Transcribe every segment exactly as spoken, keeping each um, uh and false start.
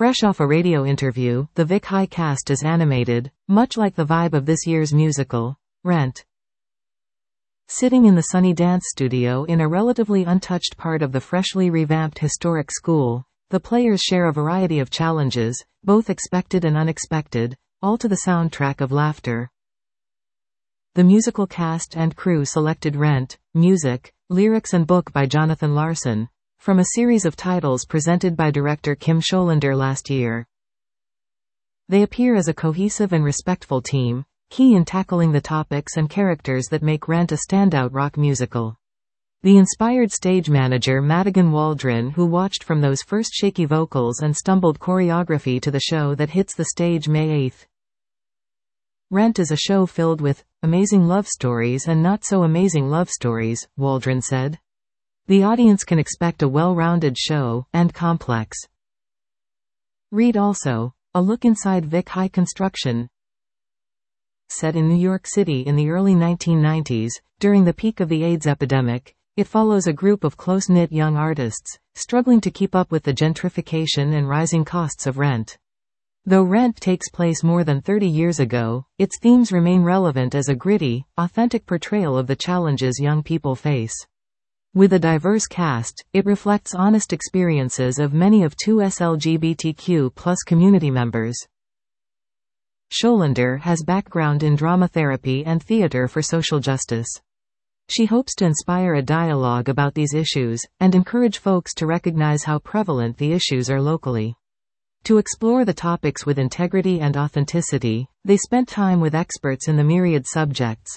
Fresh off a radio interview, the Vic High cast is animated, much like the vibe of this year's musical, Rent. Sitting in the sunny dance studio in a relatively untouched part of the freshly revamped historic school, the players share a variety of challenges, both expected and unexpected, all to the soundtrack of laughter. The musical cast and crew selected Rent, music, lyrics and book by Jonathan Larson, from a series of titles presented by director Kim Scholander last year. They appear as a cohesive and respectful team, key in tackling the topics and characters that make Rent a standout rock musical. The inspired stage manager Madigan Waldron, who watched from those first shaky vocals and stumbled choreography to the show that hits the stage May eighth. Rent is a show filled with amazing love stories and not so amazing love stories, Waldron said. The audience can expect a well-rounded show, and complex. Read also, a look inside Vic High construction. Set in New York City in the early nineteen nineties, during the peak of the AIDS epidemic, it follows a group of close-knit young artists, struggling to keep up with the gentrification and rising costs of rent. Though Rent takes place more than thirty years ago, its themes remain relevant as a gritty, authentic portrayal of the challenges young people face. With a diverse cast, it reflects honest experiences of many of two S L G B T Q plus community members. Scholander has background in drama therapy and theater for social justice. She hopes to inspire a dialogue about these issues, and encourage folks to recognize how prevalent the issues are locally. To explore the topics with integrity and authenticity, they spent time with experts in the myriad subjects.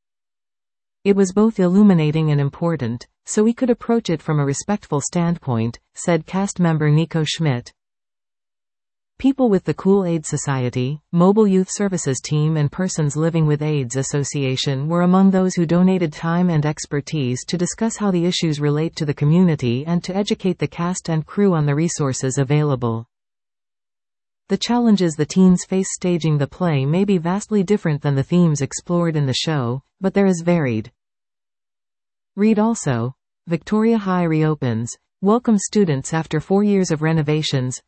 It was both illuminating and important, so we could approach it from a respectful standpoint, said cast member Nico Schmidt. People with the Cool AIDS Society, Mobile Youth Services Team and Persons Living with AIDS Association were among those who donated time and expertise to discuss how the issues relate to the community and to educate the cast and crew on the resources available. The challenges the teens face staging the play may be vastly different than the themes explored in the show, but they're as varied. Read also, Victoria High reopens, welcomes students after four years of renovations.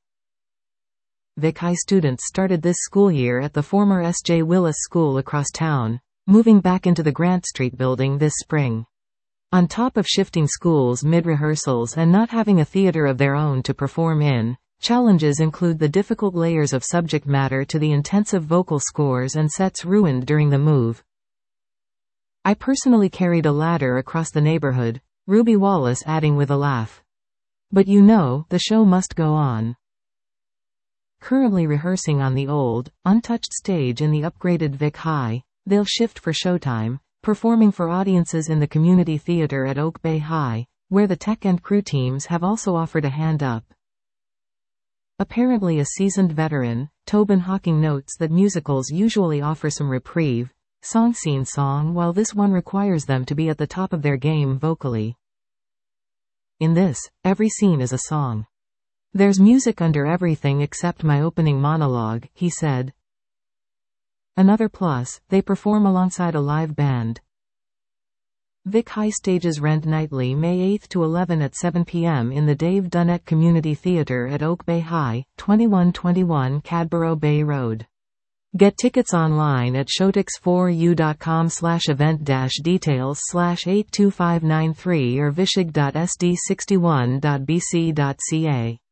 Vic High students started this school year at the former S J Willis School across town, moving back into the Grant Street building this spring. On top of shifting schools mid-rehearsals and not having a theater of their own to perform in, challenges include the difficult layers of subject matter to the intensive vocal scores and sets ruined during the move. I personally carried a ladder across the neighborhood, Ruby Wallace adding with a laugh. But you know, the show must go on. Currently rehearsing on the old, untouched stage in the upgraded Vic High, they'll shift for showtime, performing for audiences in the community theater at Oak Bay High, where the tech and crew teams have also offered a hand up. Apparently a seasoned veteran, Tobin Hawking notes that musicals usually offer some reprieve, song scene song, while this one requires them to be at the top of their game vocally. In this, every scene is a song. There's music under everything except my opening monologue, he said. Another plus, they perform alongside a live band. Vic High stages Rent nightly May eighth to eleventh at seven p m in the Dave Dunnett Community Theater at Oak Bay High, twenty-one twenty-one Cadborough Bay Road. Get tickets online at showtix four u dot com slash event dash details slash eight two five nine three or vishig dot s d sixty-one dot b c dot c a.